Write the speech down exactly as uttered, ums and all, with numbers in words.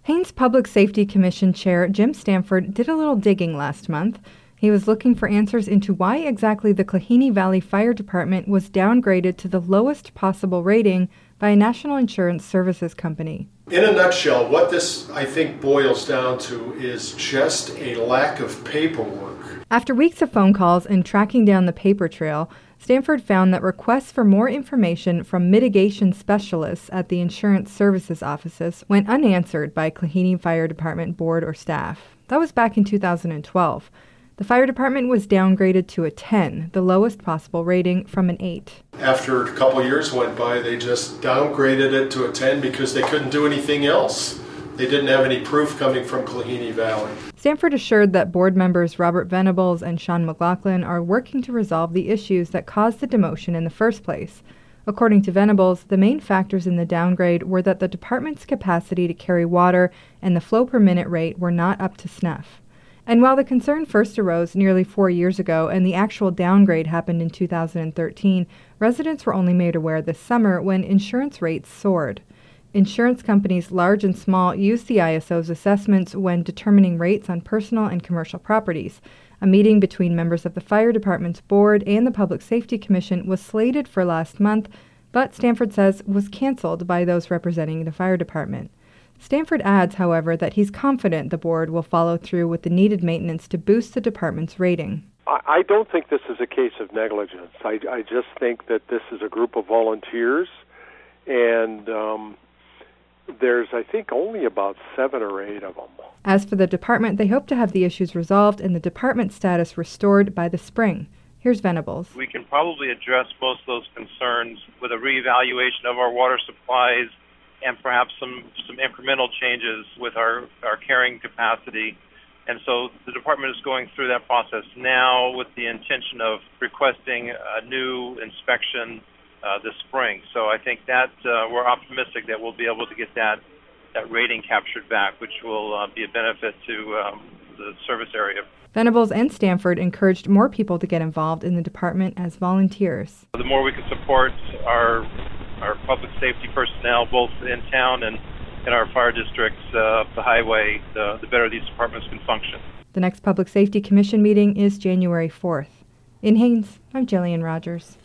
Haines Public Safety Commission Chair Jim Stanford did a little digging last month. He was looking for answers into why exactly the Klahini Valley Fire Department was downgraded to the lowest possible rating by a national insurance services company. In a nutshell, what this, I think, boils down to is just a lack of paperwork. After weeks of phone calls and tracking down the paper trail, Stanford found that requests for more information from mitigation specialists at the insurance services offices went unanswered by Klahini Fire Department board or staff. That was back in two thousand twelve. The fire department was downgraded to a ten, the lowest possible rating, from an eight. After a couple years went by, they just downgraded it to a ten because they couldn't do anything else. They didn't have any proof coming from Klahini Valley. Stanford assured that board members Robert Venables and Sean McLaughlin are working to resolve the issues that caused the demotion in the first place. According to Venables, the main factors in the downgrade were that the department's capacity to carry water and the flow per minute rate were not up to snuff. And while the concern first arose nearly four years ago and the actual downgrade happened in two thousand thirteen, residents were only made aware this summer when insurance rates soared. Insurance companies, large and small, use the I S O's assessments when determining rates on personal and commercial properties. A meeting between members of the fire department's board and the Public Safety Commission was slated for last month, but Stanford says was canceled by those representing the fire department. Stanford adds, however, that he's confident the board will follow through with the needed maintenance to boost the department's rating. I don't think this is a case of negligence. I, I just think that this is a group of volunteers, and um, there's, I think, only about seven or eight of them. As for the department, they hope to have the issues resolved and the department status restored by the spring. Here's Venables. We can probably address most of those concerns with a reevaluation of our water supplies and perhaps some, some incremental changes with our, our carrying capacity. And so the department is going through that process now with the intention of requesting a new inspection uh, this spring. So I think that uh, we're optimistic that we'll be able to get that, that rating captured back, which will uh, be a benefit to um, the service area. Venables and Stanford encouraged more people to get involved in the department as volunteers. The more we can support our our public safety personnel, both in town and in our fire districts, uh, the highway, the, the better these departments can function. The next Public Safety Commission meeting is January fourth. In Haines, I'm Jillian Rogers.